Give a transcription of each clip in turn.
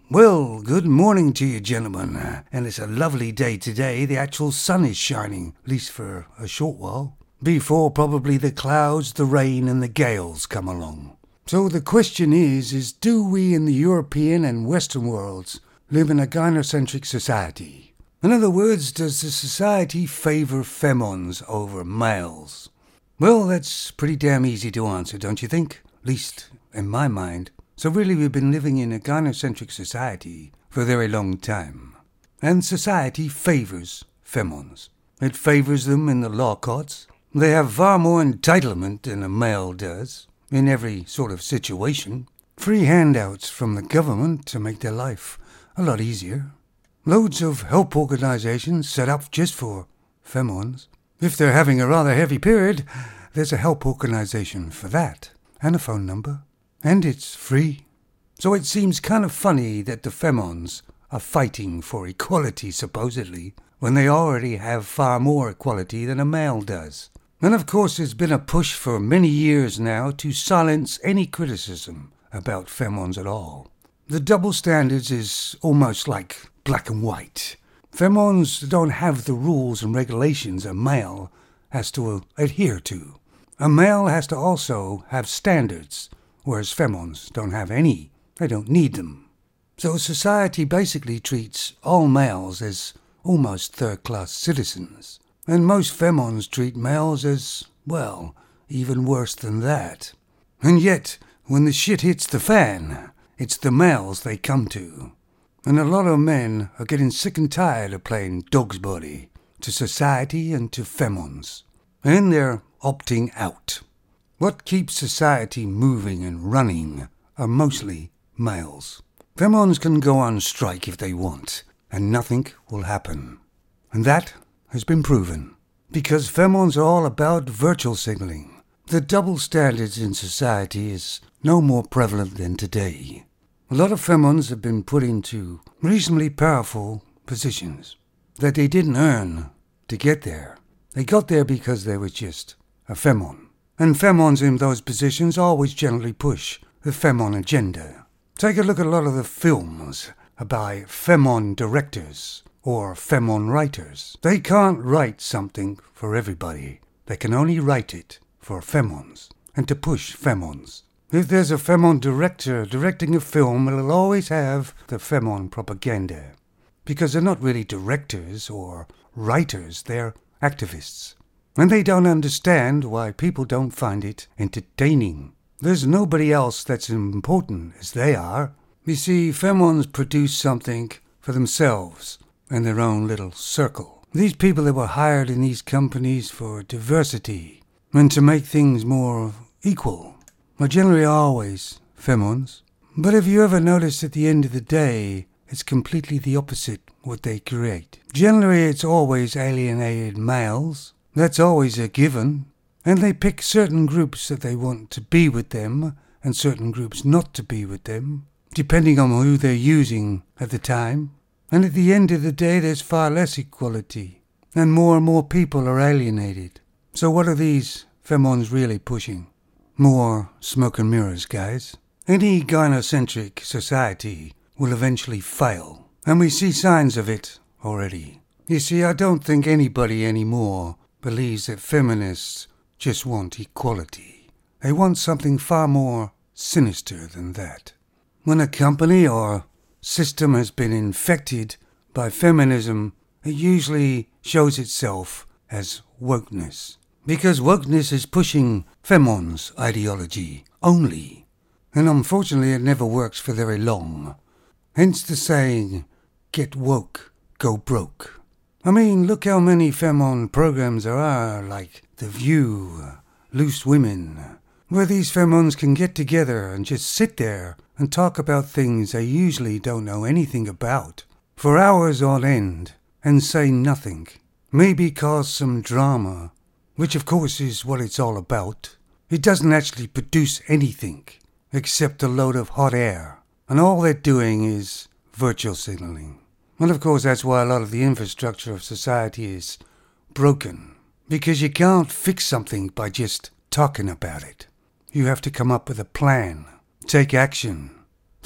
Well, good morning to you, gentlemen. And it's a lovely day today. The actual sun is shining, at least for a short while, before probably the clouds, the rain, and the gales come along. So the question is do we in the European and Western worlds live in a gynocentric society? In other words, does the society favor femons over males? Well, that's pretty damn easy to answer, don't you think? At least in my mind. So really we've been living in a gynocentric society for a very long time. And society favors femons. It favors them in the law courts. They have far more entitlement than a male does in every sort of situation. Free handouts from the government to make their life a lot easier. Loads of help organizations set up just for femons. If they're having a rather heavy period, there's a help organization for that. And a phone number. And it's free. So it seems kind of funny that the femons are fighting for equality, supposedly, when they already have far more equality than a male does. And of course there's been a push for many years now to silence any criticism about femons at all. The double standards is almost like black and white. Femons don't have the rules and regulations a male has to adhere to. A male has to also have standards, whereas femons don't have any. They don't need them. So society basically treats all males as almost third-class citizens. And most femons treat males as, well, even worse than that. And yet, when the shit hits the fan, it's the males they come to. And a lot of men are getting sick and tired of playing dog's body to society and to femons. And they're opting out. What keeps society moving and running are mostly males. Femons can go on strike if they want, and nothing will happen. And that has been proven, because femons are all about virtual signaling. The double standards in society is no more prevalent than today. A lot of femons have been put into reasonably powerful positions that they didn't earn to get there. They got there because they were just a femon. And femons in those positions always generally push the femon agenda. Take a look at a lot of the films by femon directors or femon writers. They can't write something for everybody. They can only write it for femons and to push femons. If there's a femon director directing a film, it'll always have the femon propaganda. Because they're not really directors or writers, they're activists. And they don't understand why people don't find it entertaining. There's nobody else that's important as they are. You see, femons produce something for themselves and their own little circle. These people that were hired in these companies for diversity and to make things more equal are generally always femons. But if you ever notice at the end of the day, it's completely the opposite what they create. Generally, it's always alienated males. That's always a given, and they pick certain groups that they want to be with them and certain groups not to be with them, depending on who they're using at the time. And at the end of the day, there's far less equality, and more people are alienated. So what are these femons really pushing? More smoke and mirrors, guys. Any gynocentric society will eventually fail, and we see signs of it already. You see, I don't think anybody anymore believes that feminists just want equality. They want something far more sinister than that. When a company or system has been infected by feminism, it usually shows itself as wokeness. Because wokeness is pushing femons' ideology only. And unfortunately it never works for very long. Hence the saying, get woke, go broke. I mean, look how many femon programs there are, like The View, Loose Women, where these femons can get together and just sit there and talk about things they usually don't know anything about, for hours on end, and say nothing. Maybe cause some drama, which of course is what it's all about. It doesn't actually produce anything, except a load of hot air, and all they're doing is virtual signaling. And of course that's why a lot of the infrastructure of society is broken. Because you can't fix something by just talking about it. You have to come up with a plan, take action.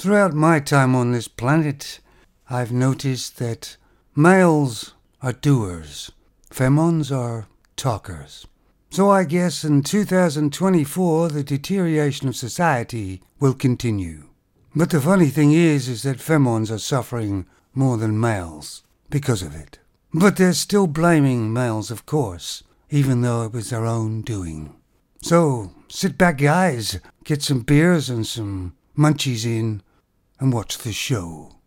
Throughout my time on this planet, I've noticed that males are doers, femons are talkers. So I guess in 2024 the deterioration of society will continue. But the funny thing is that femons are suffering more than males because of it. But they're still blaming males, of course, even though it was their own doing. So sit back, guys, get some beers and some munchies in, and watch the show.